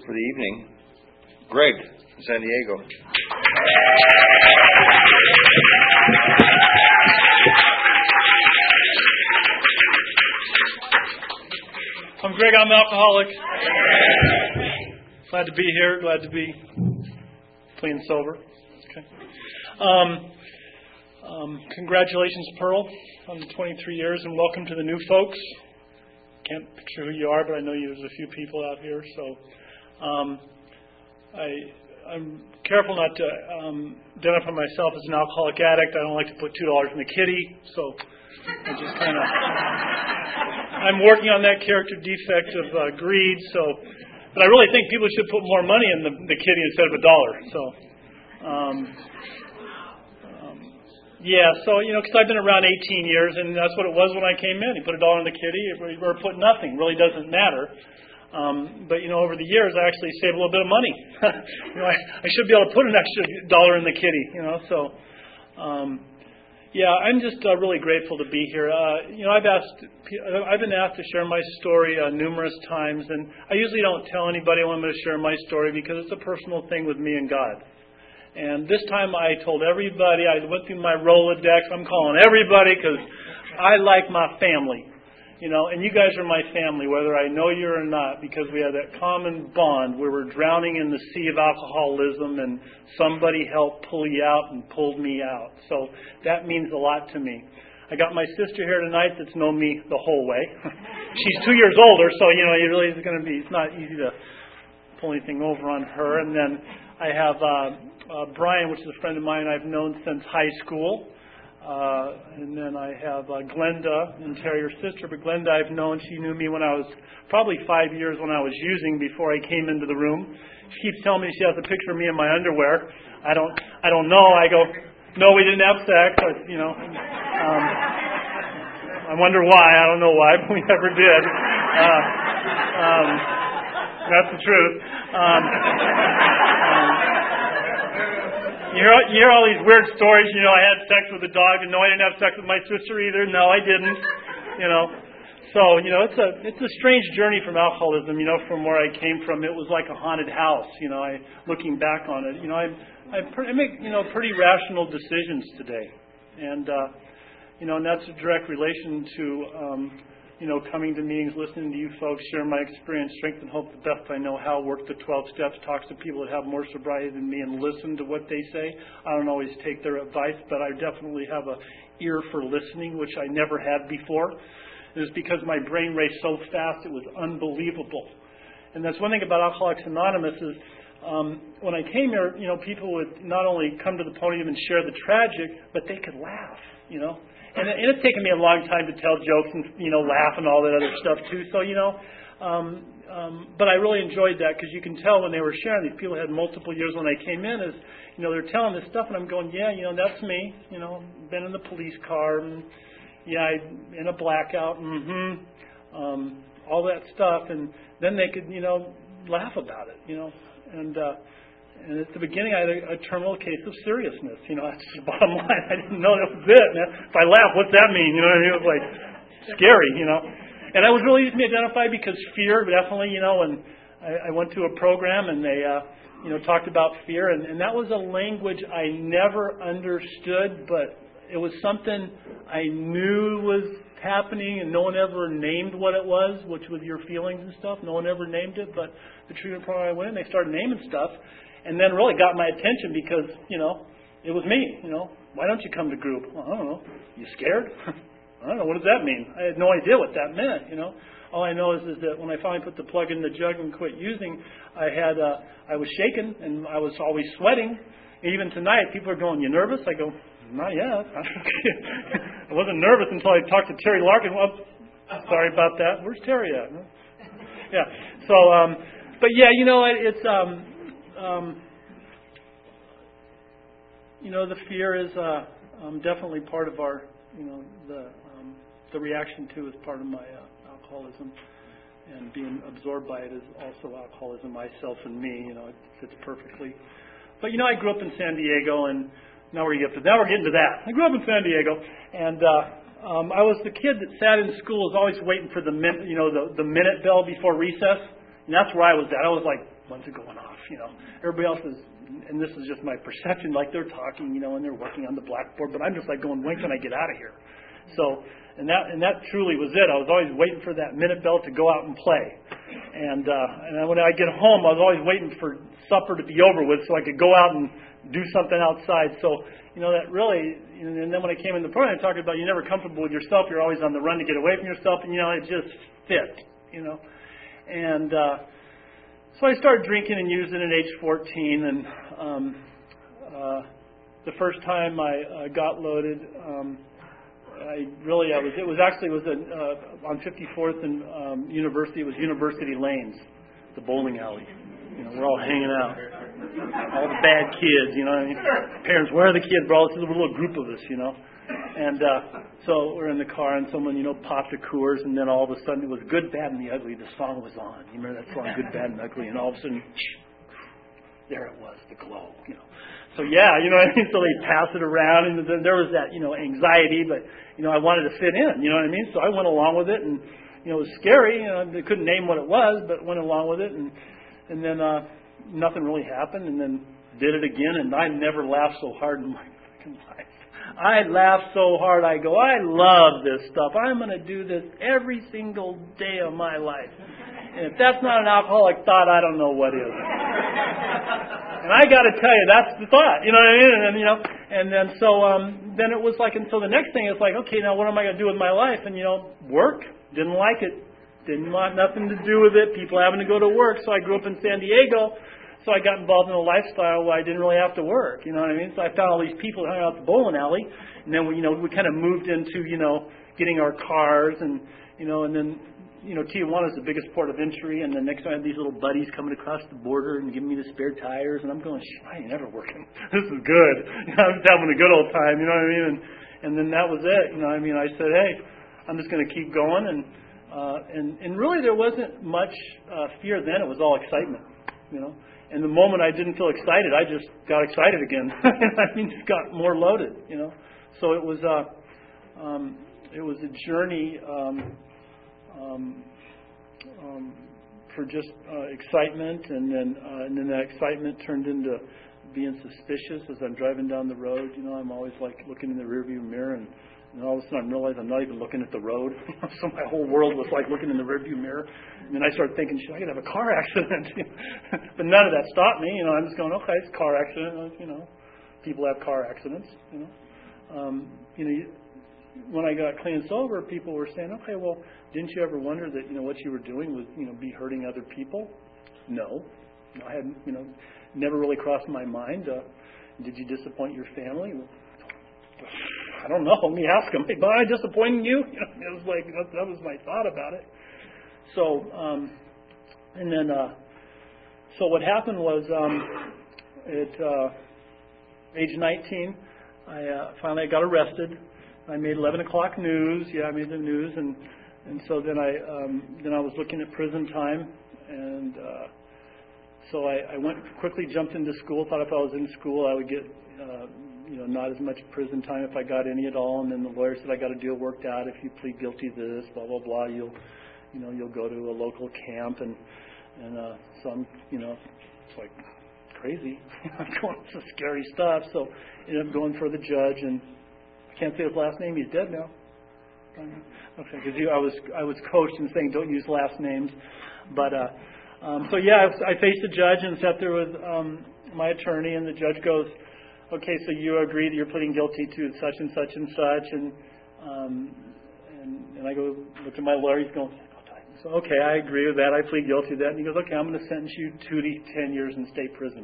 for the evening, Greg in San Diego. I'm Greg, I'm an alcoholic. Glad to be here, glad to be clean and sober. Okay. Congratulations, Pearl, on the 23 years, and welcome to the new folks. Can't picture who you are, but I know there's a few people out here, so I'm careful not to identify myself as an alcoholic addict. I don't like to put $2 in the kitty, so I just kind of... I'm working on that character defect of greed, but I really think people should put more money in the kitty instead of $1. Because I've been around 18 years, and that's what it was when I came in. You put $1 in the kitty, or put nothing. It really doesn't matter. But over the years, I actually saved a little bit of money. I should be able to put an extra $1 in the kitty. I'm just really grateful to be here. I've been asked to share my story numerous times, and I usually don't tell anybody when I'm going to share my story because it's a personal thing with me and God. And this time I told everybody. I went through my Rolodex. I'm calling everybody because I like my family. And you guys are my family, whether I know you or not, because we have that common bond where we're drowning in the sea of alcoholism and somebody helped pull you out and pulled me out. So that means a lot to me. I got my sister here tonight that's known me the whole way. She's 2 years older, so, it's not easy to pull anything over on her. And then I have Brian, which is a friend of mine I've known since high school. And then I have Glenda and Terry, her sister. But Glenda I've known. She knew me when I was probably 5 years when I was using before I came into the room. She keeps telling me she has a picture of me in my underwear. I don't know. I go, no, we didn't have sex. I wonder why. I don't know why, but we never did. That's the truth. You hear all these weird stories. I had sex with a dog, and no, I didn't have sex with my sister either. No, I didn't. So it's a strange journey from alcoholism. From where I came from, it was like a haunted house. Looking back on it, I make pretty rational decisions today, and that's a direct relation to coming to meetings, listening to you folks, share my experience, strength and hope the best I know how, work the 12 steps, talk to people that have more sobriety than me and listen to what they say. I don't always take their advice, but I definitely have an ear for listening, which I never had before. It was because my brain raced so fast, it was unbelievable. And that's one thing about Alcoholics Anonymous is when I came here, people would not only come to the podium and share the tragic, but they could laugh, And it's taken me a long time to tell jokes and, laugh and all that other stuff, too. So, but I really enjoyed that because you can tell when they were sharing, these people had multiple years when they came in, they're telling this stuff, and I'm going, that's me. Been in the police car, and, in a blackout, all that stuff. And then they could, laugh about it, And at the beginning, I had a terminal case of seriousness. That's the bottom line. I didn't know that was it. Man. If I laugh, what's that mean? It was like scary, And it was really easy to identify because fear, definitely, when I went to a program and they, talked about fear. And that was a language I never understood, but it was something I knew was happening, and no one ever named what it was, which was your feelings and stuff. No one ever named it, but the treatment program I went in, they started naming stuff. And then really got my attention because, it was me, Why don't you come to group? Well, I don't know. You scared? I don't know. What does that mean? I had no idea what that meant, All I know is that when I finally put the plug in the jug and quit using, I was shaking and I was always sweating. And even tonight, people are going, you nervous? I go, not yet. I wasn't nervous until I talked to Terry Larkin. Well, sorry about that. Where's Terry at? Yeah. So, but yeah, it's... the fear is definitely part of our, the reaction to is part of my alcoholism, and being absorbed by it is also alcoholism, myself and me. It fits perfectly. But I grew up in San Diego, and now we're getting to that. I grew up in San Diego, and I was the kid that sat in school, was always waiting for the minute bell before recess, and that's where I was at. I was like When's it going off? Everybody else is, and this is just my perception, like they're talking, and they're working on the blackboard, but I'm just like going, when can I get out of here? So, and that truly was it. I was always waiting for that minute bell to go out and play. And when I get home, I was always waiting for supper to be over with so I could go out and do something outside. So, that really, and then when I came in the program, I talked about you're never comfortable with yourself. You're always on the run to get away from yourself. And, it just fit, And so I started drinking and using at age 14. And the first time I got loaded, it was on 54th and University. It was University Lanes, the bowling alley. We're all hanging out. All the bad kids, Parents, where are the kids, bro? This is a little group of us, And so we're in the car, and someone, popped a Coors, and then all of a sudden it was Good, Bad, and the Ugly. The song was on. You remember that song, Good, Bad, and Ugly? And all of a sudden, there it was, the glow, So yeah, So they pass it around, and then there was that, anxiety, but I wanted to fit in, So I went along with it, and it was scary. I couldn't name what it was, but went along with it, and then nothing really happened, and then did it again, and I never laughed so hard in my fucking life. I laughed so hard. I go, I love this stuff. I'm going to do this every single day of my life. And if that's not an alcoholic thought, I don't know what is. And I got to tell you, that's the thought. You know what I mean? And then so then it was like, and so the next thing is like, okay, now what am I going to do with my life? And work. Didn't like it. Didn't want nothing to do with it. People having to go to work. So I grew up in San Diego. So I got involved in a lifestyle where I didn't really have to work. You know what I mean? So I found all these people hanging out at the bowling alley. And then we kind of moved into, getting our cars and then, Tijuana is the biggest port of entry. And then next time I had these little buddies coming across the border and giving me the spare tires. And I'm going, I ain't never working. This is good. I'm just having a good old time. You know what I mean? And then that was it. I said, hey, I'm just going to keep going. And really there wasn't much fear then. It was all excitement, And the moment I didn't feel excited, I just got excited again. Just got more loaded, So it was a journey for just excitement, and then that excitement turned into being suspicious as I'm driving down the road. I'm always like looking in the rearview mirror, and all of a sudden I realized I'm not even looking at the road. So my whole world was like looking in the rearview mirror. And then I started thinking, I could have a car accident. But none of that stopped me. I'm just going, okay, it's a car accident. People have car accidents. When I got clean and sober, people were saying, okay, well, didn't you ever wonder that what you were doing was be hurting other people? No, I hadn't. Never really crossed my mind. Did you disappoint your family? I don't know. Let me ask them. Hey, am I disappointing you? It was like that was my thought about it. So, and then, so what happened was, at age 19, I finally got arrested. I made 11 o'clock news. Yeah, I made the news, and so then I was looking at prison time, and so I quickly jumped into school. Thought if I was in school, I would get not as much prison time if I got any at all. And then the lawyer said I got a deal worked out. If you plead guilty to this, blah blah blah, you'll go to a local camp, and so I'm it's like crazy. I'm going some scary stuff. So I ended up going for the judge, and I can't say his last name. He's dead now. Okay, because I was coached in saying don't use last names, but so yeah, I faced the judge and sat there with my attorney, and the judge goes, okay, so you agree that you're pleading guilty to such and such and such, and I go look at my lawyer. He's going, so okay, I agree with that. I plead guilty to that. And he goes, okay, I'm going to sentence you 2 to 10 years in state prison.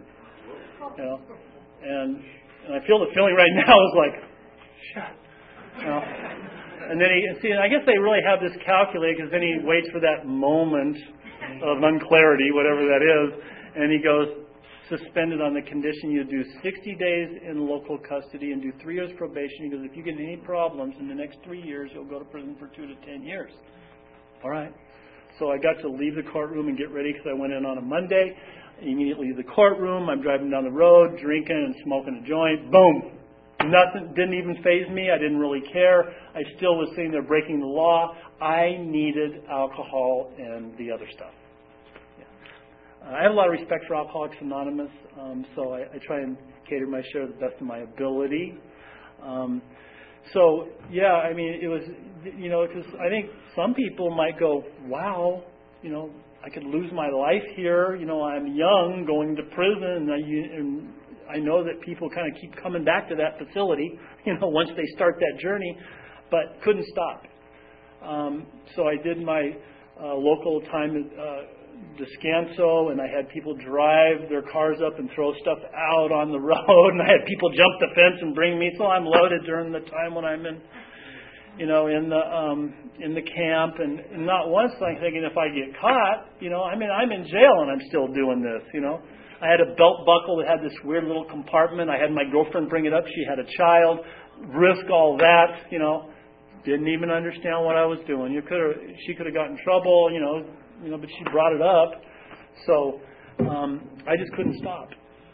And I feel the feeling right now is like, shit. And then I guess they really have this calculated, because then he waits for that moment of unclarity, whatever that is, and he goes, suspended on the condition you do 60 days in local custody and do 3 years probation. He goes, if you get any problems in the next 3 years, you'll go to prison for 2 to 10 years. All right. So I got to leave the courtroom and get ready, because I went in on a Monday. Immediately leave the courtroom. I'm driving down the road, drinking and smoking a joint. Boom. Nothing, didn't even faze me. I didn't really care. I still was sitting there breaking the law. I needed alcohol and the other stuff. I have a lot of respect for Alcoholics Anonymous, so I try and cater my share to the best of my ability. So, yeah, I mean, it was, because I think some people might go, wow, I could lose my life here. I'm young, going to prison, and I know that people kind of keep coming back to that facility, once they start that journey, but couldn't stop. So I did my local time at Descanso, and I had people drive their cars up and throw stuff out on the road, and I had people jump the fence and bring me, so I'm loaded during the time when I'm in the camp, and not once I'm thinking if I get caught, I'm in jail and I'm still doing this, I had a belt buckle that had this weird little compartment. I had my girlfriend bring it up. She had a child. Risk all that, Didn't even understand what I was doing. She could have gotten in trouble, but she brought it up. So I just couldn't stop.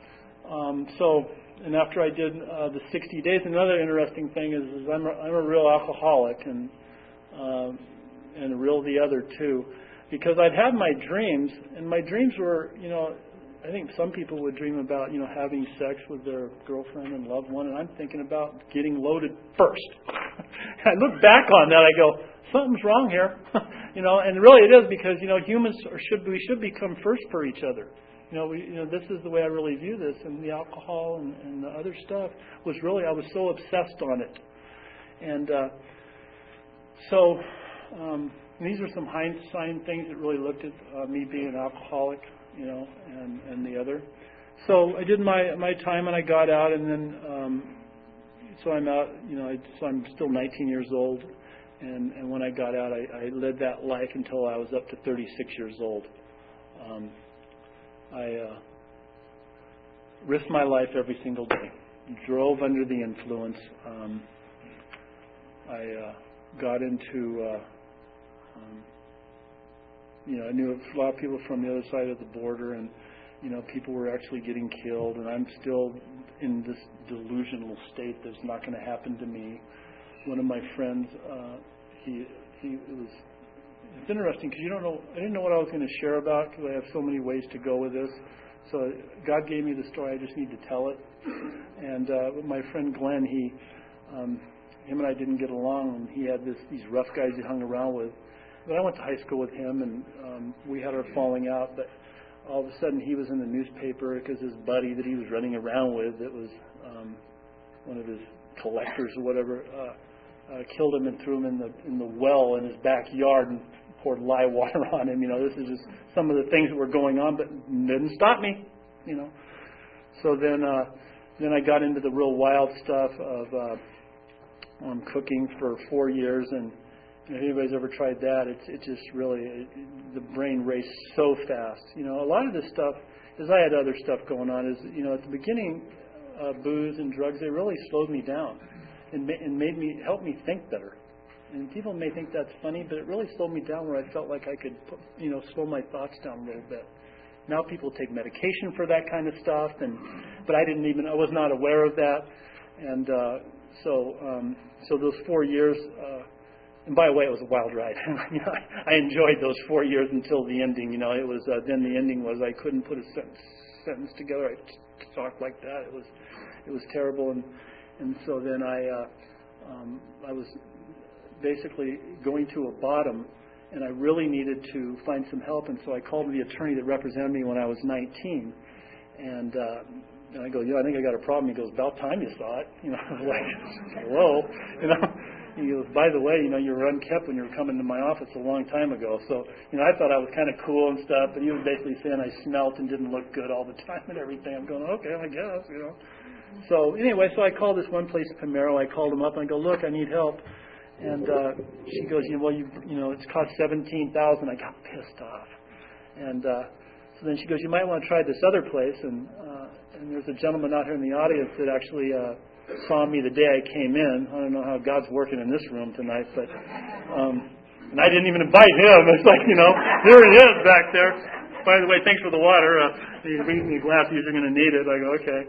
And after I did the 60 days, another interesting thing is I'm a real alcoholic and a real the other too, because I'd had my dreams, and my dreams were, I think some people would dream about, having sex with their girlfriend and loved one, and I'm thinking about getting loaded first. I look back on that, I go, something's wrong here, and really it is because, humans we should become first for each other. This is the way I really view this, and the alcohol and the other stuff was really, I was so obsessed on it. And these were some hindsight things that really looked at me being an alcoholic, and the other. So I did my time and I got out, and then so I'm out, so I'm still 19 years old, and when I got out, I led that life until I was up to 36 years old. I risked my life every single day, drove under the influence. I got into, I knew a lot of people from the other side of the border, and, people were actually getting killed, and I'm still in this delusional state that's not going to happen to me. One of my friends, it's interesting because I didn't know what I was going to share about because I have so many ways to go with this. So God gave me the story. I just need to tell it. And my friend Glenn, him and I didn't get along, and he had these rough guys he hung around with. But I went to high school with him, and we had our falling out. But all of a sudden, he was in the newspaper because his buddy that he was running around with, that was one of his collectors or whatever, killed him and threw him in the well in his backyard and poured lye water on him. This is just some of the things that were going on, but didn't stop me. So then I got into the real wild stuff of cooking for 4 years, and if anybody's ever tried that, it just really the brain raced so fast. A lot of this stuff, as I had other stuff going on, is at the beginning, booze and drugs, they really slowed me down and helped me think better. And people may think that's funny, but it really slowed me down where I felt like I could slow my thoughts down a little bit. Now people take medication for that kind of stuff, but I was not aware of that. And so those 4 years, and by the way, it was a wild ride. I enjoyed those 4 years until the ending. It was then the ending was I couldn't put a sentence together. I talked like that. It was terrible, and so then I was basically going to a bottom, and I really needed to find some help, and so I called the attorney that represented me when I was 19, and I go, I think I got a problem. He goes, about time you saw it. I was like, hello, He goes, by the way, you were unkept when you were coming to my office a long time ago. So, I thought I was kind of cool and stuff, but he was basically saying I smelt and didn't look good all the time and everything. I'm going, okay, I guess, So anyway, so I called this one place, Pomero. I called him up and I go, look, I need help. And she goes, well, it's cost $17,000. I got pissed off. And so then she goes, you might want to try this other place. And there's a gentleman out here in the audience that actually saw me the day I came in. I don't know how God's working in this room tonight, but and I didn't even invite him. It's like, here he is back there. By the way, thanks for the water. He brings me a glass. You're going to need it. I go, okay.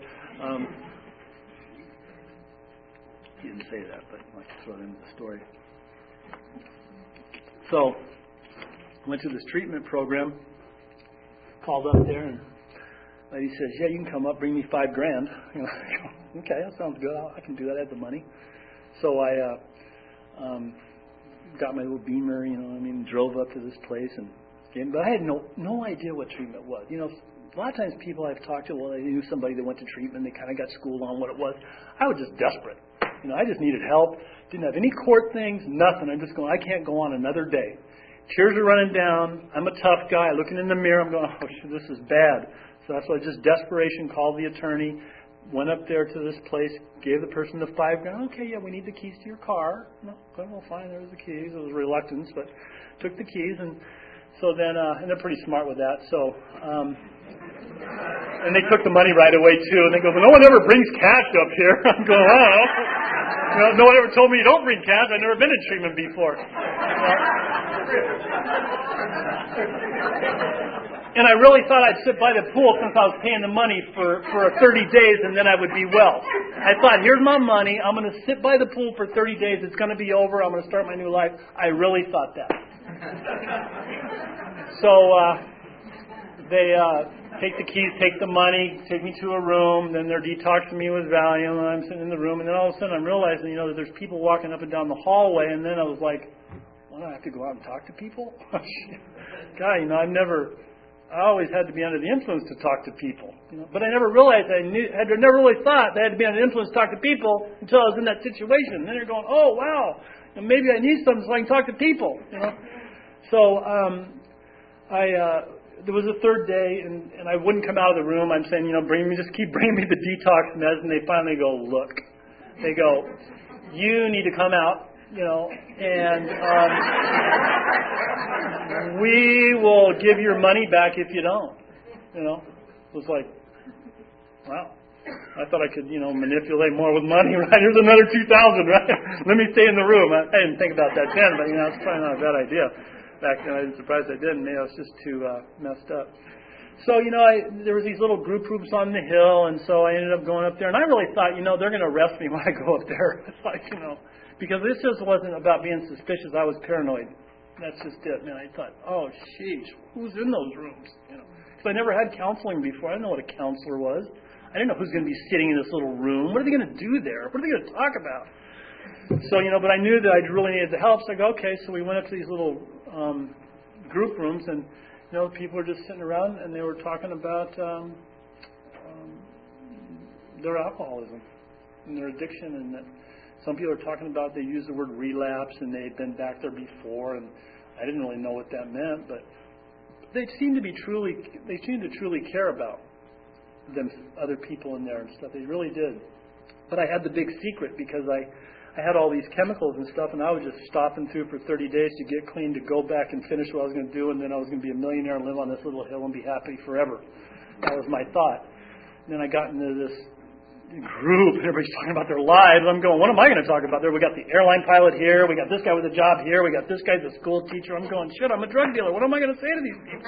He didn't say that, but I'd like to throw it into the story. So, went to this treatment program, called up there, and the lady says, yeah, you can come up, bring me $5,000. You know, okay, that sounds good. I can do that. I have the money. So I got my little Beamer, you know what I mean, drove up to this place, but I had no idea what treatment was. You know, a lot of times people I've talked to, well, they knew somebody that went to treatment, they kind of got schooled on what it was. I was just desperate. You know, I just needed help. Didn't have any court things, nothing. I'm just going, I can't go on another day. Tears are running down. I'm a tough guy. Looking in the mirror, I'm going, oh, this is bad. So that's why just desperation, called the attorney, went up there to this place, gave the person the $5,000. Okay, yeah, we need the keys to your car. No, okay, well, fine, there was the keys. It was reluctance, but took the keys. And so then, and they're pretty smart with that. So, and they took the money right away, too. And they go, well, no one ever brings cash up here. I'm going, oh. You know, no one ever told me you don't bring cash. I've never been in treatment before. And I really thought I'd sit by the pool since I was paying the money for 30 days, and then I would be well. I thought, here's my money. I'm going to sit by the pool for 30 days. It's going to be over. I'm going to start my new life. I really thought that. So they take the keys, take the money, take me to a room. Then they're detoxing me with Valium, and I'm sitting in the room. And then all of a sudden I'm realizing, you know, that there's people walking up and down the hallway. And then I was like, well, I have to go out and talk to people? God, you know, I always had to be under the influence to talk to people. You know? But I never realized I never really thought that I had to be under the influence to talk to people until I was in that situation. And then you're going, oh, wow, you know, maybe I need something so I can talk to people. You know? So there was a third day, and I wouldn't come out of the room. I'm saying, you know, just keep bringing me the detox meds. And they finally go, look. They go, you need to come out. You know, and we will give your money back if you don't. You know, it was like, wow. I thought I could, you know, manipulate more with money. Right? Here's another $2,000. Right? Let me stay in the room. I didn't think about that then, but you know, it's probably not a bad idea. Back then, I was surprised I didn't. Maybe I was just too messed up. So, you know, there was these little group rooms on the hill, and so I ended up going up there. And I really thought, you know, they're going to arrest me when I go up there. It's like, you know. Because this just wasn't about being suspicious. I was paranoid. That's just it, man. I thought, oh, sheesh, who's in those rooms? You know, because I never had counseling before. I didn't know what a counselor was. I didn't know who's going to be sitting in this little room. What are they going to do there? What are they going to talk about? So, you know, but I knew that I really needed the help. So I go, okay. So we went up to these little group rooms, and you know, people were just sitting around, and they were talking about their alcoholism and their addiction, and that. Some people are talking about, they use the word relapse, and they'd been back there before, and I didn't really know what that meant, but they seemed to truly care about them, other people in there and stuff. They really did. But I had the big secret because I had all these chemicals and stuff, and I was just stopping through for 30 days to get clean, to go back and finish what I was going to do, and then I was going to be a millionaire and live on this little hill and be happy forever. That was my thought. And then I got into this group, everybody's talking about their lives. I'm going, what am I going to talk about there? We got the airline pilot here. We got this guy with a job here. We got this guy's a school teacher. I'm going, shit, I'm a drug dealer. What am I going to say to these people?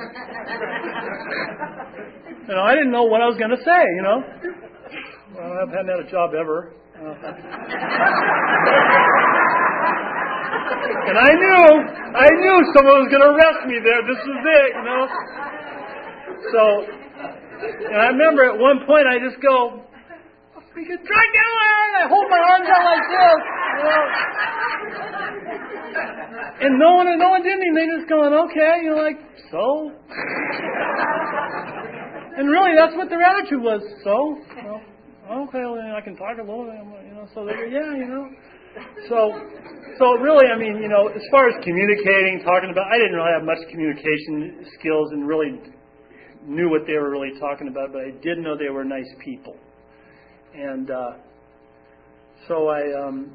You know, I didn't know what I was going to say, you know. Well, I haven't had a job ever. And I knew someone was going to arrest me there. This was it, you know. So, and I remember at one point I just go, freaking drug dealer! I hold my arms out like this, you know. And no one did anything. They just going, okay, you know, like, so? And really, that's what their attitude was. So? Well, okay, well, I can talk a little bit, you know. So they go, yeah, you know. So really, I mean, you know, as far as communicating, talking about, I didn't really have much communication skills and really knew what they were really talking about, but I did know they were nice people. And so I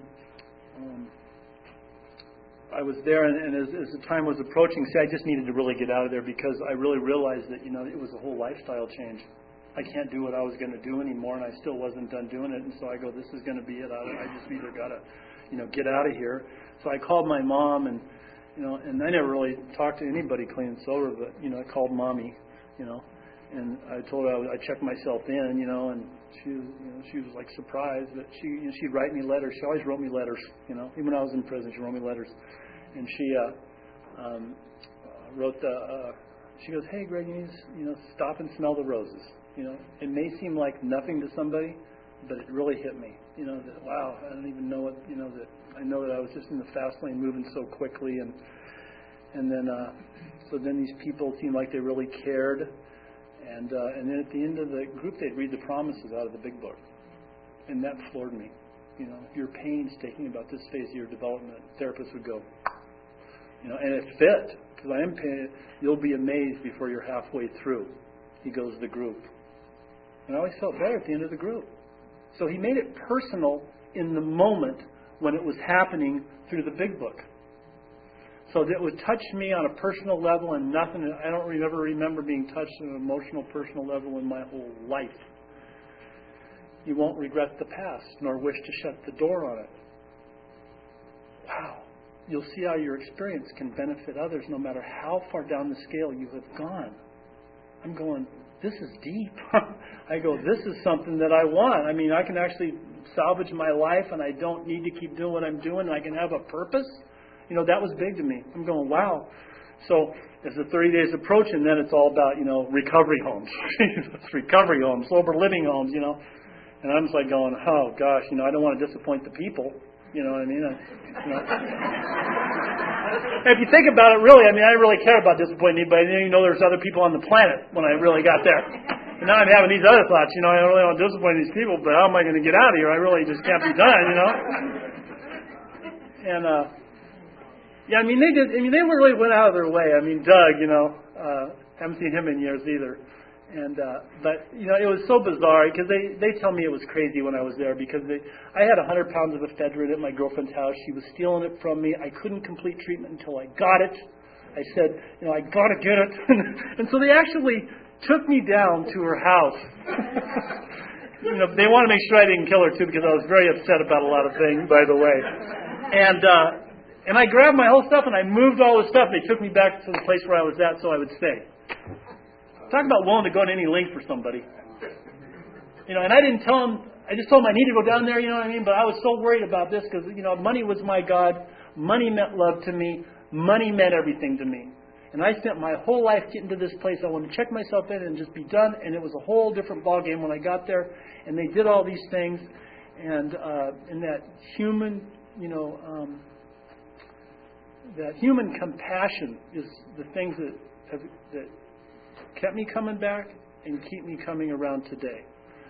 was there, and as the time was approaching, I just needed to really get out of there because I really realized that, you know, it was a whole lifestyle change. I can't do what I was going to do anymore, and I still wasn't done doing it. And so I go, this is going to be it. I just either got to, you know, get out of here. So I called my mom, and you know, and I never really talked to anybody clean and sober, but you know, I called Mommy, you know. And I told her I checked myself in, you know, and she was like surprised that she'd write me letters. She always wrote me letters, you know. Even when I was in prison, she wrote me letters. And she wrote She goes, hey, Greg, you need to, stop and smell the roses. It may seem like nothing to somebody, but it really hit me. That, wow, I don't even know what, that I know that I was just in the fast lane moving so quickly. And then, so then these people seemed like they really cared. And then at the end of the group, they'd read the promises out of the big book. And that floored me. You're painstaking about this phase of your development. Therapists would go, and it fit. Because I am paying, you'll be amazed before you're halfway through. He goes to the group. And I always felt better at the end of the group. So he made it personal in the moment when it was happening through the big book. So that it would touch me on a personal level and nothing, I don't ever remember being touched on an emotional, personal level in my whole life. You won't regret the past, nor wish to shut the door on it. Wow. You'll see how your experience can benefit others no matter how far down the scale you have gone. I'm going, this is deep. I go, this is something that I want. I mean, I can actually salvage my life and I don't need to keep doing what I'm doing. I can have a purpose. That was big to me. I'm going, wow. So as the 30 days approach, and then it's all about, recovery homes. It's recovery homes, sober living homes, And I'm just like going, oh, gosh, I don't want to disappoint the people. You know what I mean? If you think about it, really, I didn't really care about disappointing anybody. I didn't even know there's other people on the planet when I really got there. And now I'm having these other thoughts, I don't really want to disappoint these people, but how am I going to get out of here? I really just can't be done, And, they really went out of their way. Doug, haven't seen him in years either. And but it was so bizarre because they tell me it was crazy when I was there because I had 100 pounds of ephedrine at my girlfriend's house. She was stealing it from me. I couldn't complete treatment until I got it. I said, I got to get it. And so they actually took me down to her house. They want to make sure I didn't kill her too because I was very upset about a lot of things, by the way. And I grabbed my whole stuff and I moved all the stuff. They took me back to the place where I was at so I would stay. Talk about willing to go to any length for somebody. And I didn't tell him, I just told him I need to go down there, But I was so worried about this because, money was my God. Money meant love to me. Money meant everything to me. And I spent my whole life getting to this place. I wanted to check myself in and just be done. And it was a whole different ballgame when I got there. And they did all these things. And that human, that human compassion is the things that kept me coming back and keep me coming around today.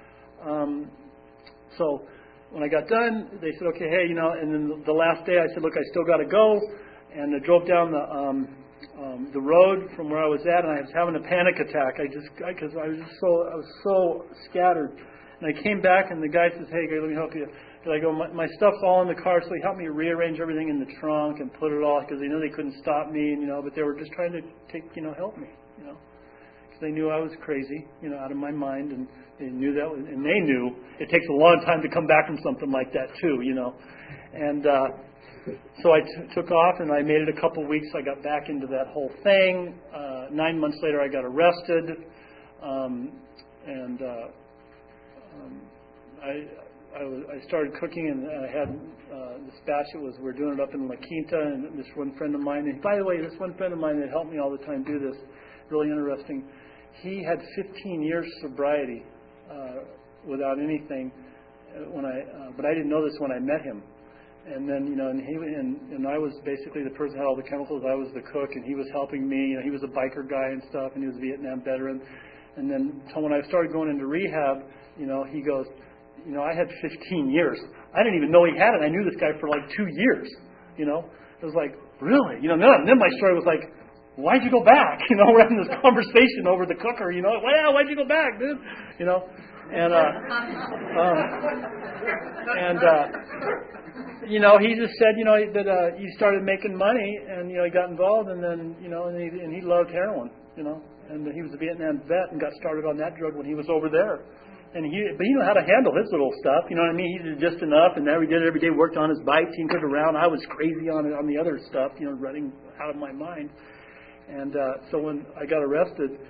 So when I got done, they said, okay, hey, and then the last day I said, look, I still got to go. And I drove down the road from where I was at, and I was having a panic attack. Because I was so scattered. And I came back, and the guy says, hey, let me help you. And I go, my stuff's all in the car, so he helped me rearrange everything in the trunk and put it all, because they knew they couldn't stop me, but they were just trying to help me, They knew I was crazy, out of my mind, and they knew that, and they knew it takes a long time to come back from something like that too, And so I took off, and I made it a couple weeks. I got back into that whole thing. 9 months later, I got arrested, I started cooking, and I had this batch. We're doing it up in La Quinta, and this one friend of mine. And by the way, this one friend of mine that helped me all the time do this, really interesting. He had 15 years sobriety without anything. But I didn't know this when I met him. And then and I was basically the person who had all the chemicals. I was the cook, and he was helping me. He was a biker guy and stuff, and he was a Vietnam veteran. And then when I started going into rehab, he goes, I had 15 years. I didn't even know he had it. I knew this guy for like 2 years. It was like, really? Then my story was like, why'd you go back? We're having this conversation over the cooker. Well, why'd you go back, dude? He just said, that he started making money, and he got involved, and then and he loved heroin, and he was a Vietnam vet and got started on that drug when he was over there. But he knew how to handle his little stuff. He did just enough, and there he did it every day. Worked on his bike, tinkered around. I was crazy on the other stuff, running out of my mind. And so when I got arrested,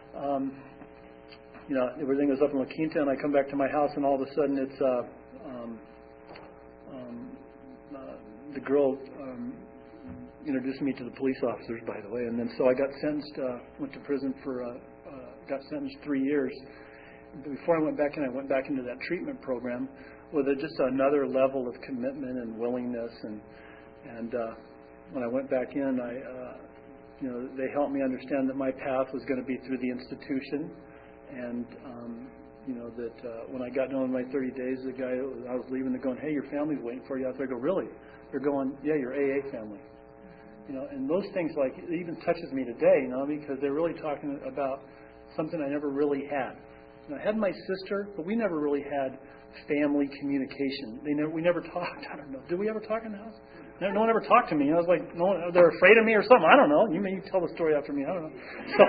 everything was up in La Quinta, and I come back to my house, and all of a sudden it's the girl introduced me to the police officers, by the way. And then so I got sentenced, went to prison for, got sentenced 3 years. Before I went back in, I went back into that treatment program with just another level of commitment and willingness. And when I went back in, they helped me understand that my path was going to be through the institution. And, that when I got done with my 30 days, the guy I was leaving, they're going, hey, your family's waiting for you out there. I go, really? They're going, yeah, your AA family. And those things, like, it even touches me today, because they're really talking about something I never really had. I had my sister, but we never really had family communication. We never talked. I don't know. Did we ever talk in the house? No one ever talked to me. I was like, they're afraid of me or something. I don't know. You may tell the story after me. I don't know. So,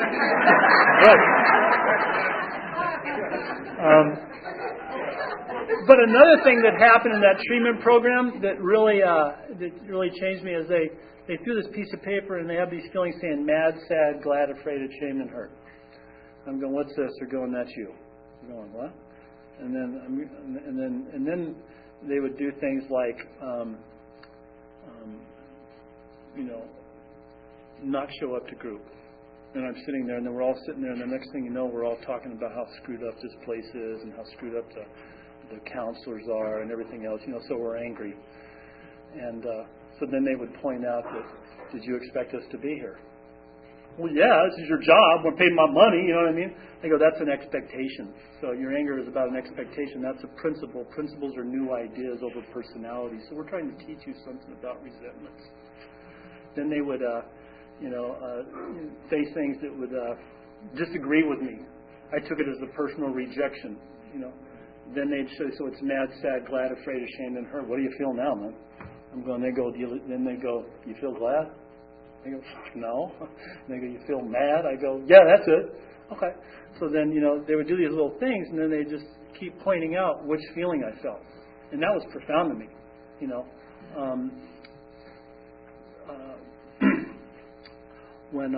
but another thing that happened in that treatment program that really changed me is they threw this piece of paper and they have these feelings saying mad, sad, glad, afraid, ashamed, and hurt. I'm going, what's this? They're going, that's you. I'm going, what? And then they would do things like, not show up to group. And I'm sitting there, and then we're all sitting there, and the next thing you know, we're all talking about how screwed up this place is and how screwed up the counselors are and everything else, so we're angry. And so then they would point out that, did you expect us to be here? Well, yeah, this is your job. We're paying my money, you know what I mean? They go, that's an expectation. So your anger is about an expectation. That's a principle. Principles are new ideas over personality. So we're trying to teach you something about resentments. Then they would, say things that would disagree with me. I took it as a personal rejection, Then they'd say, so it's mad, sad, glad, afraid, ashamed, and hurt. What do you feel now, man? I'm going, then they go, you feel glad? I go, no. And they go, you feel mad? I go, yeah, that's it. Okay. So then, they would do these little things, and then they just keep pointing out which feeling I felt. And that was profound to me, when,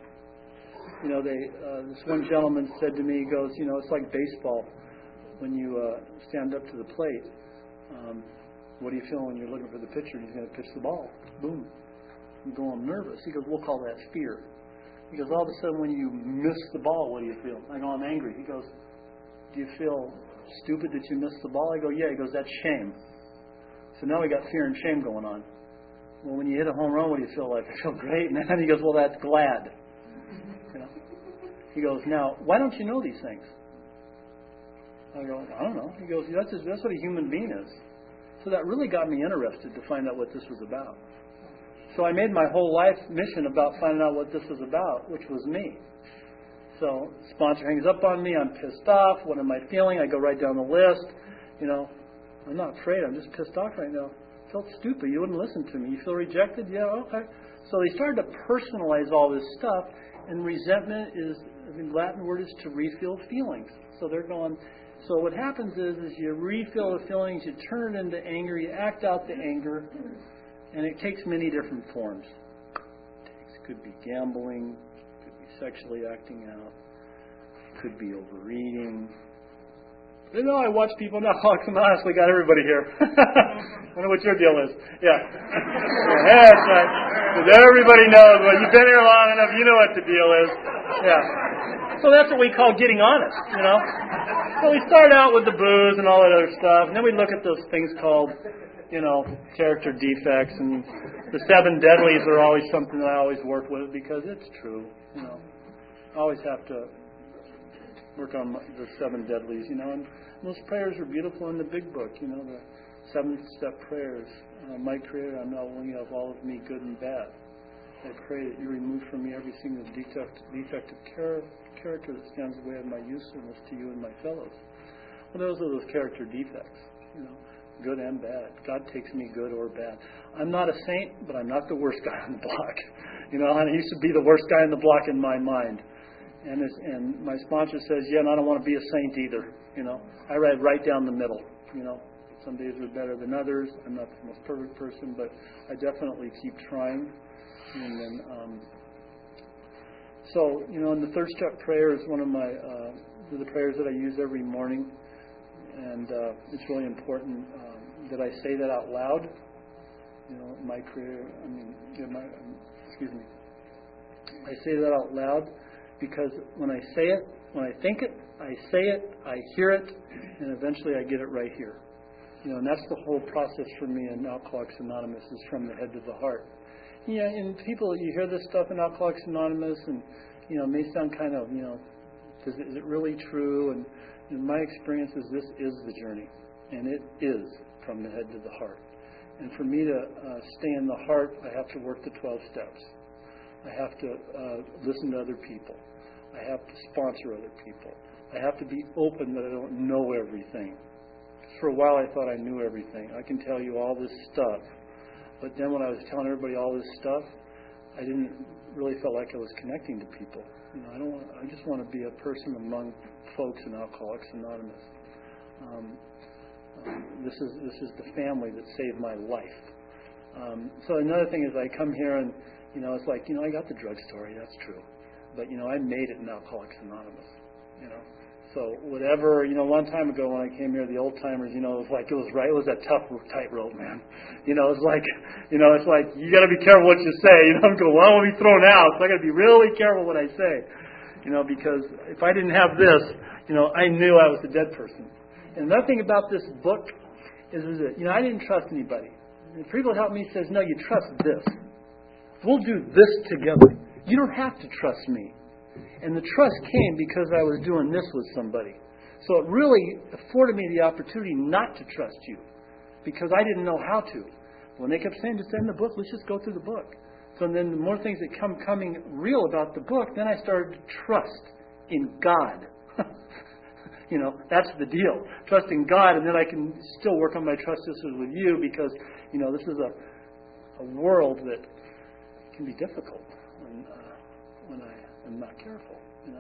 this one gentleman said to me, he goes, it's like baseball. When you stand up to the plate, what do you feel when you're looking for the pitcher and he's going to pitch the ball? Boom. I'm going, I'm nervous. He goes, we'll call that fear. He goes, all of a sudden when you miss the ball, what do you feel? I go, I'm angry. He goes, do you feel stupid that you missed the ball? I go, yeah. He goes, that's shame. So now we got fear and shame going on. Well, when you hit a home run, what do you feel like? I feel great. And then he goes, well, that's glad. He goes, now, why don't you know these things? I go, I don't know. He goes, that's what a human being is. So that really got me interested to find out what this was about. So I made my whole life mission about finding out what this was about, which was me. So sponsor hangs up on me. I'm pissed off. What am I feeling? I go right down the list. I'm not afraid. I'm just pissed off right now. I felt stupid. You wouldn't listen to me. You feel rejected? Yeah, okay. So they started to personalize all this stuff. And resentment the Latin word is to refill feelings. So they're going... So what happens is you refill the feelings, you turn it into anger, you act out the anger, and it takes many different forms. It could be gambling, could be sexually acting out, could be overeating. I watch people now. Come on, we got everybody here. I wonder what your deal is. Yeah. That's right. Because everybody knows. Well, you've been here long enough, you know what the deal is. Yeah. So that's what we call getting honest, So we start out with the booze and all that other stuff, and then we look at those things called, character defects, and the 7 deadlies are always something that I always work with because it's true, I always have to work on the 7 deadlies, and those prayers are beautiful in the big book, the 7-step prayers. My Creator, I'm now willing of all of me, good and bad. I pray that you remove from me every single defective character that stands in the way of my usefulness to you and my fellows. Well, those are those character defects, good and bad. God takes me good or bad. I'm not a saint, but I'm not the worst guy on the block. I used to be the worst guy on the block in my mind. And my sponsor says, yeah, and I don't want to be a saint either. I ride right down the middle. Some days are better than others. I'm not the most perfect person, but I definitely keep trying. And then, and the 3rd step prayer is one of the prayers that I use every morning. And it's really important that I say that out loud. my career. Excuse me. I say that out loud because when I say it, when I think it, I say it, I hear it, and eventually I get it right here. And that's the whole process for me in Alcoholics Anonymous, is from the head to the heart. And people, you hear this stuff in Alcoholics Anonymous, and it may sound kind of, is it really true? And in my experience is this is the journey, and it is from the head to the heart. And for me to stay in the heart, I have to work the 12 steps. I have to listen to other people. I have to sponsor other people. I have to be open that I don't know everything. For a while I thought I knew everything. I can tell you all this stuff. But then when I was telling everybody all this stuff, I didn't really feel like I was connecting to people. I just want to be a person among folks in Alcoholics Anonymous. This is the family that saved my life. So another thing is I come here and, it's like, I got the drug story, that's true. But, I made it in Alcoholics Anonymous, So whatever, a long time ago when I came here, the old timers, it was like, it was a tough tightrope, man. It's like you got to be careful what you say. I'm going, well, I won't be thrown out, so I got to be really careful what I say. Because if I didn't have this, I knew I was a dead person. And another thing about this book is that, I didn't trust anybody. And people help me says, no, you trust this. We'll do this together. You don't have to trust me. And the trust came because I was doing this with somebody. So it really afforded me the opportunity not to trust you, because I didn't know how to. When they kept saying, just end the book, let's just go through the book. So then the more things that coming real about the book, then I started to trust in God. That's the deal. Trust in God, and then I can still work on my trust issues with you, because, this is a world that can be difficult when I am not careful,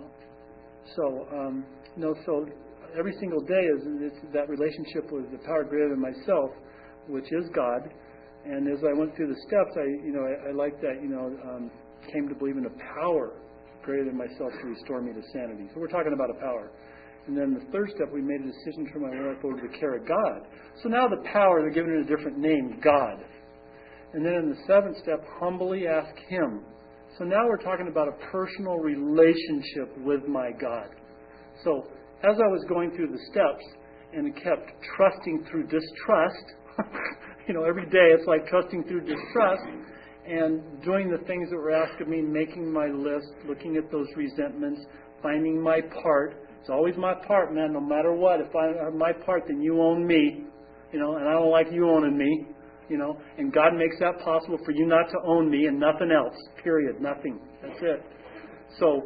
So, so every single day is that relationship with the power greater than myself, which is God. And as I went through the steps, I like that, came to believe in a power greater than myself to restore me to sanity. So we're talking about a power. And then the third step, we made a decision to turn my life over to the care of God. So now the power, they're giving it a different name, God. And then in the seventh step, humbly ask Him. So now we're talking about a personal relationship with my God. So as I was going through the steps and kept trusting through distrust, every day it's like trusting through distrust, and doing the things that were asked of me, making my list, looking at those resentments, finding my part. It's always my part, man, no matter what. If I have my part, then you own me, and I don't like you owning me. And God makes that possible for you not to own me and nothing else. Period. Nothing. That's it. So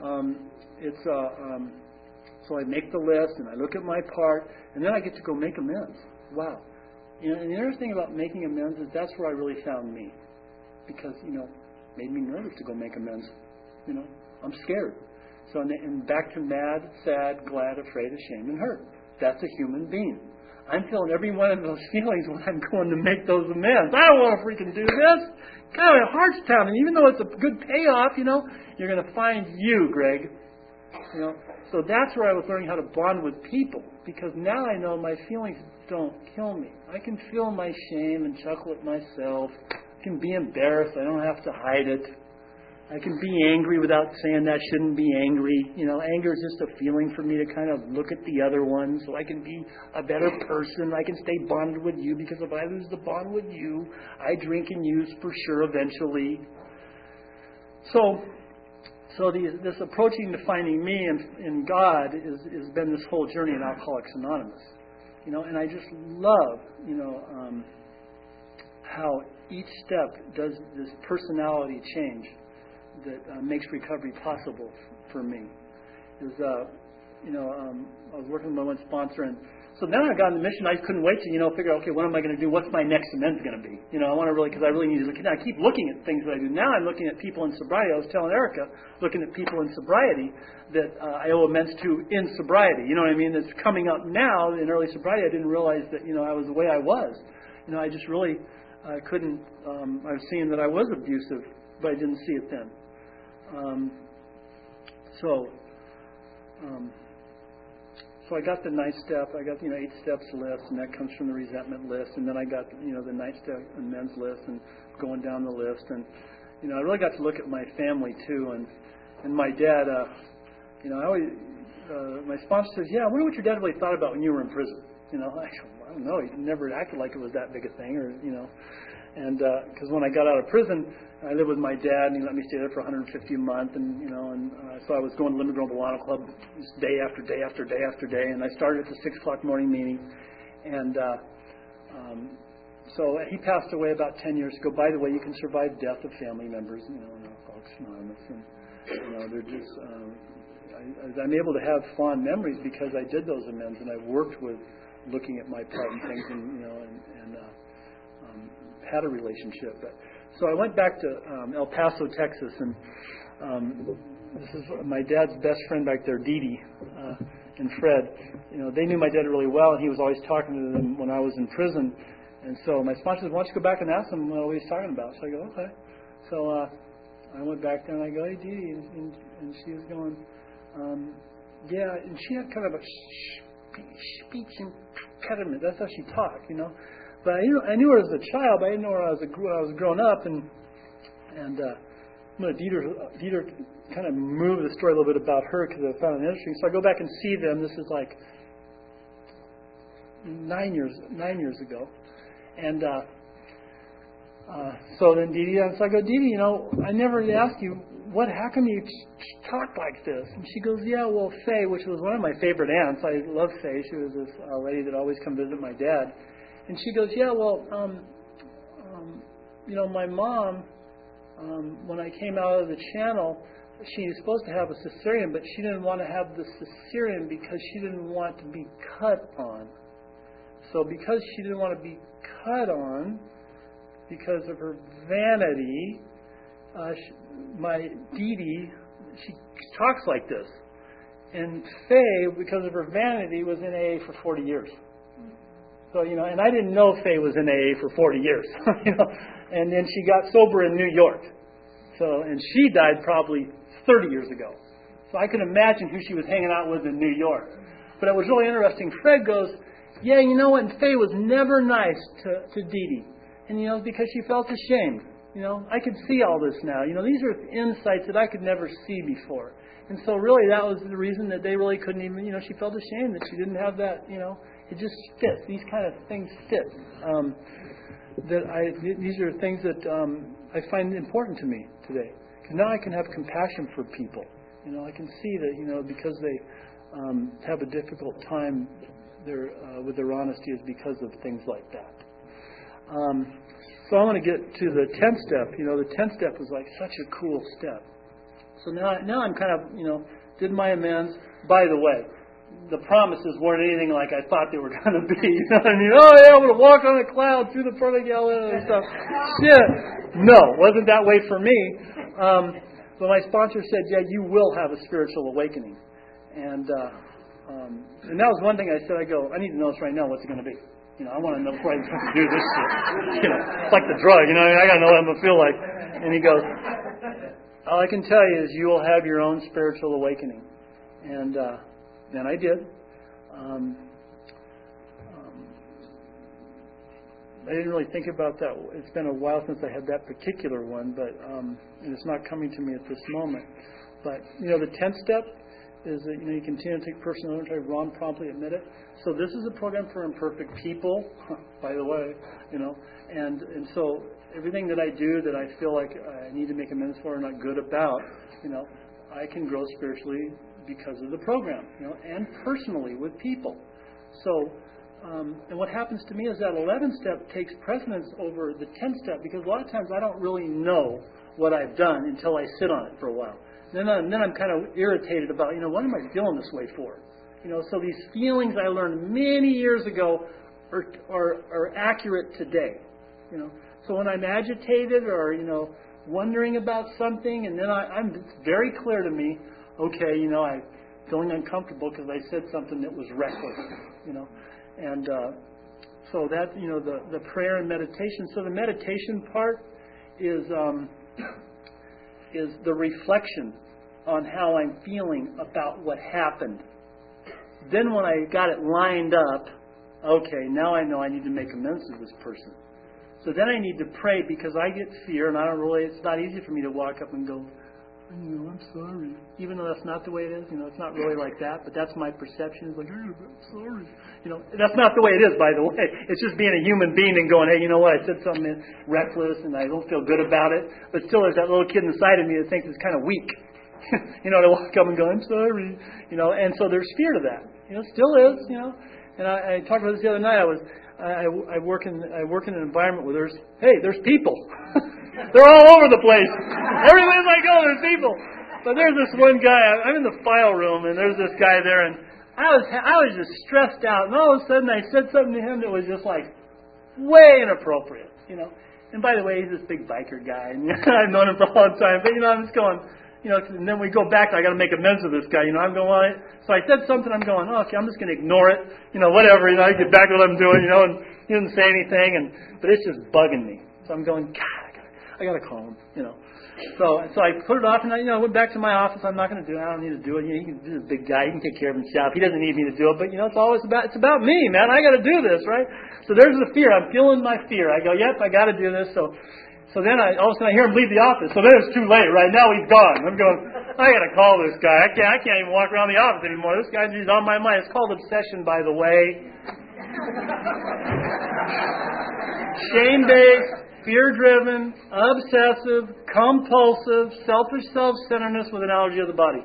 so I make the list and I look at my part, and then I get to go make amends. Wow. And the other thing about making amends is that's where I really found me, because it made me nervous to go make amends. I'm scared. So and back to mad, sad, glad, afraid, ashamed, and hurt. That's a human being. I'm feeling every one of those feelings when I'm going to make those amends. I don't want to freaking do this. God, my heart's pounding. Even though it's a good payoff, you're going to find you, Greg. So that's where I was learning how to bond with people, because now I know my feelings don't kill me. I can feel my shame and chuckle at myself. I can be embarrassed. I don't have to hide it. I can be angry without saying that I shouldn't be angry. Anger is just a feeling for me to kind of look at the other one so I can be a better person. I can stay bonded with you, because if I lose the bond with you, I drink and use for sure eventually. So this approaching to finding me in God has been this whole journey in Alcoholics Anonymous. And I just love, how each step does this personality change that makes recovery possible for me. I was working with my one sponsor, and so then I got on the mission. I couldn't wait to, figure out, okay, what am I going to do? What's my next amends going to be? I want to really, because I really need to look at, I keep looking at things that I do. Now I'm looking at people in sobriety. I was telling Erica, looking at people in sobriety that I owe amends to in sobriety. You know what I mean? That's coming up now. In early sobriety, I didn't realize that, I was the way I was. I just really couldn't, I was seeing that I was abusive, but I didn't see it then. So I got the 9th step. I got 8 steps list, and that comes from the resentment list. And then I got the 9th step amends list, and going down the list. And I really got to look at my family too. And my dad, I always my sponsor says, "Yeah, I wonder what your dad really thought about when you were in prison." I don't know. He never acted like it was that big a thing, And because when I got out of prison, I lived with my dad, and he let me stay there for $150 a month, and so I was going to Limit Grove Milano Club just day after day after day after day, and I started at the 6:00 morning meeting, and so he passed away about 10 years ago. By the way, you can survive death of family members, in Alcoholics Anonymous, and they're just. I'm able to have fond memories because I did those amends, and I worked with looking at my part and things, and had a relationship. So I went back to El Paso, Texas, and this is my dad's best friend back there, Dee Dee, and Fred. They knew my dad really well, and he was always talking to them when I was in prison. And so my sponsor said, "Why don't you go back and ask him what he's talking about?" So I go, "Okay." So I went back there and I go, "Hey, Dee Dee," and she was going, "Yeah," and she had kind of a speech impediment. That's how she talked, But I knew her as a child, but I didn't know her as I was growing up, and Dieter kind of moved the story a little bit about her because I found it interesting. So I go back and see them. This is like 9 years ago, and so then Dee Dee, so I go, "Dee Dee, I never asked you how come you talk like this?" And she goes, "Yeah, well, Faye," which was one of my favorite aunts. I love Faye. She was this lady that always come visit my dad. And she goes, "Yeah, well, my mom, when I came out of the channel, she was supposed to have a cesarean, but she didn't want to have the cesarean because she didn't want to be cut on. So because she didn't want to be cut on, because of her vanity, my Dee Dee, she talks like this. And Faye, because of her vanity, was in AA for 40 years. So, and I didn't know Faye was in AA for 40 years, And then she got sober in New York. So, and she died probably 30 years ago. So I can imagine who she was hanging out with in New York. But it was really interesting. Fred goes, "Yeah, you know what? And Faye was never nice to Dee Dee. And, because she felt ashamed. I could see all this now. These are insights that I could never see before. And so really that was the reason that they really couldn't even, she felt ashamed that she didn't have that, it just fits. These kind of things fit. These are things that I find important to me today. Because now I can have compassion for people. I can see that, because they have a difficult time with their honesty is because of things like that. So I want to get to the 10th step. The 10th step was like such a cool step. So now I'm kind of, did my amends. By the way, the promises weren't anything like I thought they were going to be. You know what I mean? Oh, yeah, I'm going to walk on a cloud through the pearly gala and stuff. Shit. No, wasn't that way for me. But my sponsor said, "Yeah, you will have a spiritual awakening." And that was one thing I said. I go, "I need to know this right now. What's it going to be? I want to know before I do this shit. It's like the drug. I got to know what I'm going to feel like." And he goes, "All I can tell you is you will have your own spiritual awakening." And I did. I didn't really think about that. It's been a while since I had that particular one, but and it's not coming to me at this moment. But the 10th step is that you continue to take personal inventory, wrong, promptly admit it. So this is a program for imperfect people, by the way, and so everything that I do that I feel like I need to make amends for or not good about, I can grow spiritually because of the program, and personally with people. So, and what happens to me is that 11th step takes precedence over the 10th step because a lot of times I don't really know what I've done until I sit on it for a while. Then I'm kind of irritated about, what am I feeling this way for? So these feelings I learned many years ago are accurate today. So when I'm agitated or, wondering about something, and then it's very clear to me, okay, I'm feeling uncomfortable because I said something that was reckless, And so that, the prayer and meditation. So the meditation part is the reflection on how I'm feeling about what happened. Then when I got it lined up, okay, now I know I need to make amends to this person. So then I need to pray because I get fear, and it's not easy for me to walk up and go, I'm sorry. Even though that's not the way it is, it's not really like that, but that's my perception. It's like, I'm sorry. That's not the way it is, by the way. It's just being a human being and going, hey, you know what, I said something reckless and I don't feel good about it. But still there's that little kid inside of me that thinks it's kind of weak. To walk up and go, I'm sorry. And so there's fear to that. Still is, And I talked about this the other night. I work in an environment where there's people. They're all over the place. Everywhere I go, there's people. But there's this one guy. I'm in the file room, and there's this guy there, and I was just stressed out. And all of a sudden, I said something to him that was just like way inappropriate, And by the way, he's this big biker guy, and I've known him for a long time. But I'm just going, and then we go back. I got to make amends with this guy. I'm going. Well, so I said something. I'm going. Oh, okay, I'm just going to ignore it. Whatever. I get back to what I'm doing. And he didn't say anything, but it's just bugging me. So I'm going. God, I got to call him. So I put it off, and I went back to my office. I'm not going to do it. I don't need to do it. He's a big guy. He can take care of himself. He doesn't need me to do it. But it's about me, man. I got to do this, right? So there's the fear. I'm feeling my fear. I go, yep, I got to do this. So then all of a sudden I hear him leave the office. So then it's too late, right? Now he's gone. I'm going, I got to call this guy. I can't even walk around the office anymore. This guy's on my mind. It's called obsession, by the way. Shame-based, fear-driven, obsessive, compulsive, selfish self-centeredness with an allergy of the body.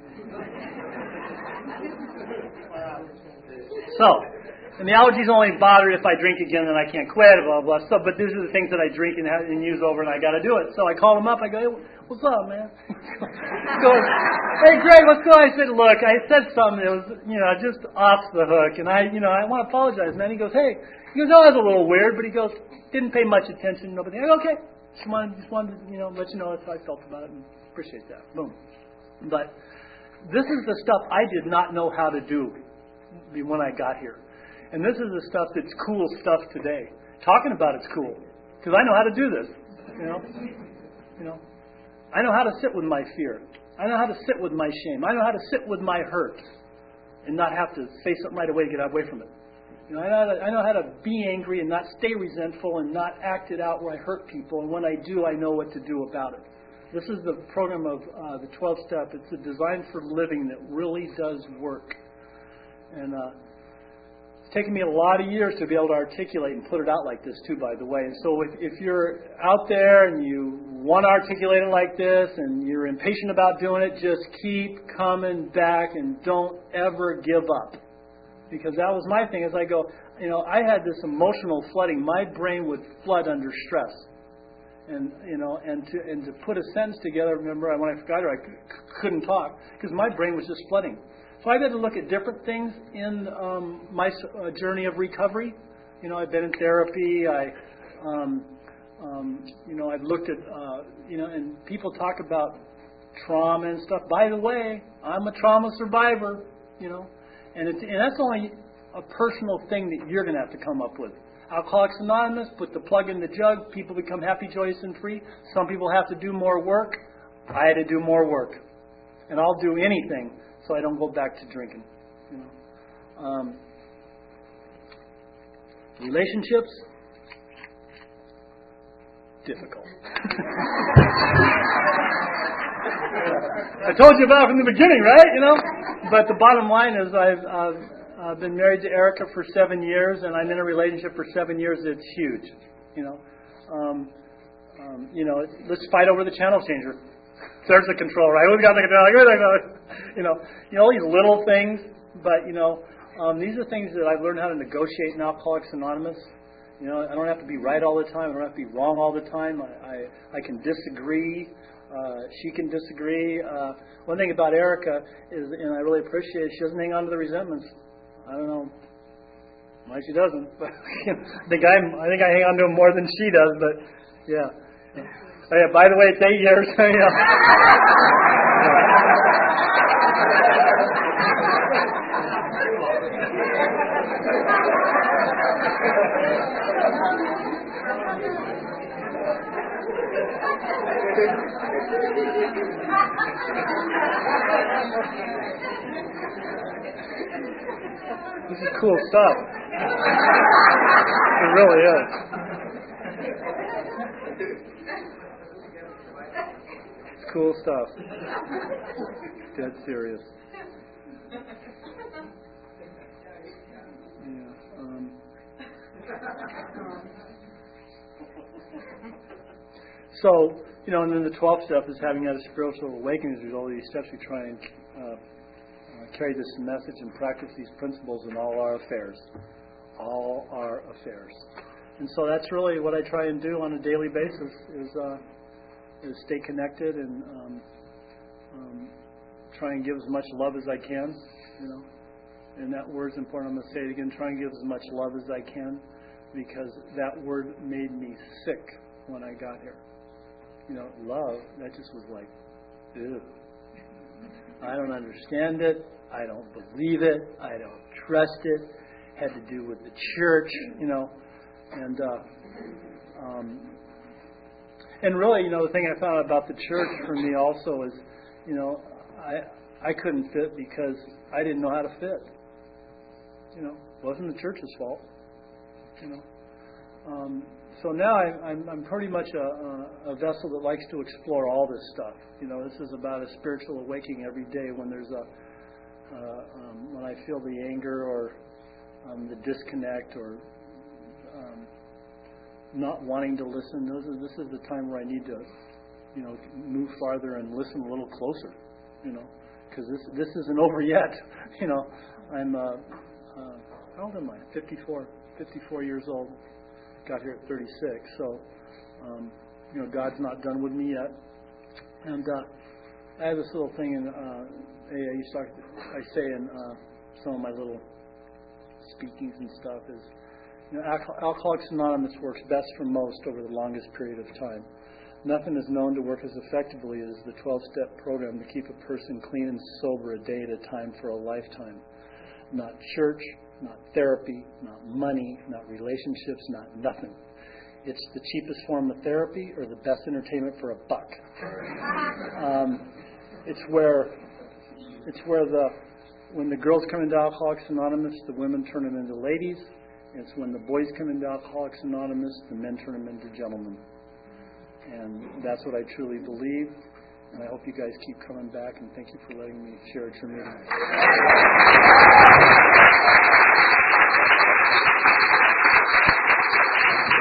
And the allergies only bother if I drink again and I can't quit, blah, blah, blah. So, but these are the things that I drink and use over, and I got to do it. So I call him up. I go, hey, what's up, man? He goes, hey, Greg, what's going on? I said, look, I said something that was, just off the hook, and I want to apologize, man. He goes, oh, that's a little weird, but he goes, didn't pay much attention. Nobody. I go, okay. Just wanted to, let you know that's how I felt about it, and appreciate that. Boom. But this is the stuff I did not know how to do when I got here. And this is the stuff that's cool stuff today. Talking about it's cool. Because I know how to do this. I know how to sit with my fear. I know how to sit with my shame. I know how to sit with my hurt. And not have to say something right away to get away from it. I know how to be angry and not stay resentful and not act it out where I hurt people. And when I do, I know what to do about it. This is the program of the 12-step. It's a design for living that really does work. And it's taken me a lot of years to be able to articulate and put it out like this too, by the way. And so if you're out there and you want to articulate it like this and you're impatient about doing it, just keep coming back and don't ever give up. Because that was my thing as I go, I had this emotional flooding. My brain would flood under stress. And to put a sentence together, remember when I forgot it, I couldn't talk because my brain was just flooding. So I had to look at different things in my journey of recovery. I've been in therapy. I've looked at, and people talk about trauma and stuff. By the way, I'm a trauma survivor, and that's only a personal thing that you're going to have to come up with. Alcoholics Anonymous, put the plug in the jug, people become happy, joyous, and free. Some people have to do more work. I had to do more work. And I'll do anything so I don't go back to drinking. Relationships, difficult. I told you about it from the beginning, right? But the bottom line is I've been married to Erica for 7 years, and I'm in a relationship for 7 years. It's huge, let's fight over the channel changer. There's the control, right? Who's got the control? All these little things, but these are things that I've learned how to negotiate in Alcoholics Anonymous. I don't have to be right all the time. I don't have to be wrong all the time. I can disagree. She can disagree. One thing about Erica is, and I really appreciate it, she doesn't hang on to the resentments. I don't know why she doesn't, but I think I hang on to them more than she does. But yeah. Oh, yeah. By the way, it's 8 years. This is cool stuff. It really is. It's cool stuff. Dead serious. Yeah. So, and then the 12th step is having had a spiritual awakening. As a result of these steps, we try and carry this message and practice these principles in all our affairs. All our affairs. And so that's really what I try and do on a daily basis is stay connected and try and give as much love as I can, And that word's important. I'm going to say it again. Try and give as much love as I can, because that word made me sick when I got here. Love, that just was like, ew. I don't understand it. I don't believe it. I don't trust it. Had to do with the church, and really, the thing I found out about the church for me also is, I couldn't fit because I didn't know how to fit. It wasn't the church's fault. So now I'm pretty much a vessel that likes to explore all this stuff. This is about a spiritual awakening every day when there's when I feel the anger or the disconnect or not wanting to listen. This is the time where I need to, move farther and listen a little closer. Because this isn't over yet. I'm how old am I? 54 years old. Got here at 36. So, God's not done with me yet. And I have this little thing in I say in some of my little speakings and stuff is, Alcoholics Anonymous works best for most over the longest period of time. Nothing is known to work as effectively as the 12-step program to keep a person clean and sober a day at a time for a lifetime. Not church, not therapy, not money, not relationships, not nothing. It's the cheapest form of therapy or the best entertainment for $1. It's where when the girls come into Alcoholics Anonymous, the women turn them into ladies. It's when the boys come into Alcoholics Anonymous, the men turn them into gentlemen. And that's what I truly believe. And I hope you guys keep coming back, and thank you for letting me share at your meeting.